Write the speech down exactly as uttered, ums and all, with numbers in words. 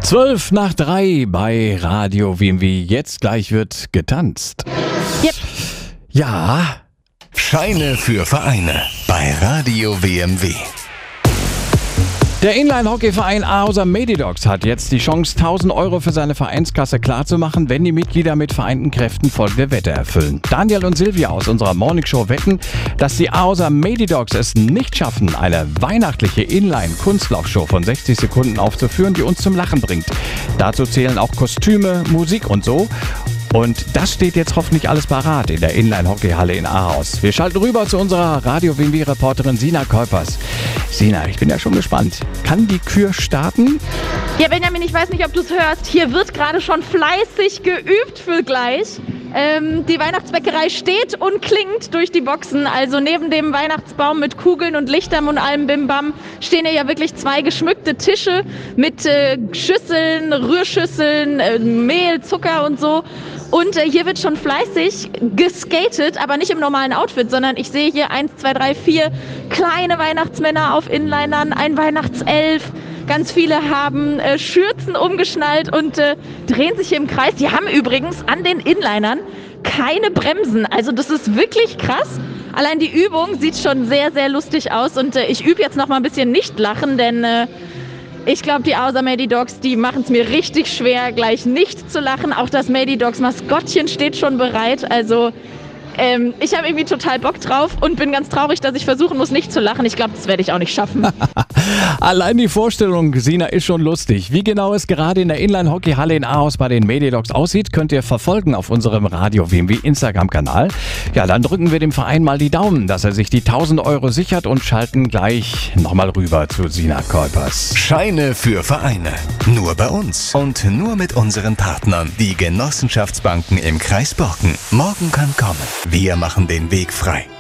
Zwölf nach drei bei Radio W M W. Jetzt gleich wird getanzt. Yep. Ja. Scheine für Vereine bei Radio W M W. Der Inline-Hockey-Verein Aarhuser Medidogs hat jetzt die Chance, tausend Euro für seine Vereinskasse klarzumachen, wenn die Mitglieder mit vereinten Kräften folgende Wette erfüllen. Daniel und Silvia aus unserer Morningshow wetten, dass die Aarhuser Medidogs es nicht schaffen, eine weihnachtliche Inline-Kunstlaufshow von sechzig Sekunden aufzuführen, die uns zum Lachen bringt. Dazu zählen auch Kostüme, Musik und so. Und das steht jetzt hoffentlich alles parat in der Inline-Hockeyhalle in Ahaus. Wir schalten rüber zu unserer Radio W M W-Reporterin Sina Kuipers. Sina, ich bin ja schon gespannt. Kann die Kür starten? Ja, Benjamin, ich weiß nicht, ob du es hörst. Hier wird gerade schon fleißig geübt für gleich. Ähm, die Weihnachtsbäckerei steht und klingt durch die Boxen. Also neben dem Weihnachtsbaum mit Kugeln und Lichtern und allem Bimbam stehen hier ja wirklich zwei geschmückte Tische mit äh, Schüsseln, Rührschüsseln, äh, Mehl, Zucker und so. Und äh, hier wird schon fleißig geskatet, aber nicht im normalen Outfit, sondern ich sehe hier eins, zwei, drei, vier kleine Weihnachtsmänner auf Inlinern, ein Weihnachtself. Ganz viele haben äh, Schürzen umgeschnallt und äh, drehen sich hier im Kreis. Die haben übrigens an den Inlinern keine Bremsen. Also das ist wirklich krass. Allein die Übung sieht schon sehr, sehr lustig aus. Und äh, ich übe jetzt noch mal ein bisschen nicht lachen, denn äh, ich glaube, die Aarhuser Medidogs, die machen es mir richtig schwer, gleich nicht zu lachen. Auch das Medidogs-Maskottchen steht schon bereit. Also ähm, ich habe irgendwie total Bock drauf und bin ganz traurig, dass ich versuchen muss, nicht zu lachen. Ich glaube, das werde ich auch nicht schaffen. Allein die Vorstellung, Sina, ist schon lustig. Wie genau es gerade in der Inline-Hockeyhalle in Ahaus bei den Medidogs aussieht, könnt ihr verfolgen auf unserem Radio W M W Instagram-Kanal. Ja, dann drücken wir dem Verein mal die Daumen, dass er sich die tausend Euro sichert und schalten gleich nochmal rüber zu Sina Kuipers. Scheine für Vereine. Nur bei uns und nur mit unseren Partnern, die Genossenschaftsbanken im Kreis Borken. Morgen kann kommen. Wir machen den Weg frei.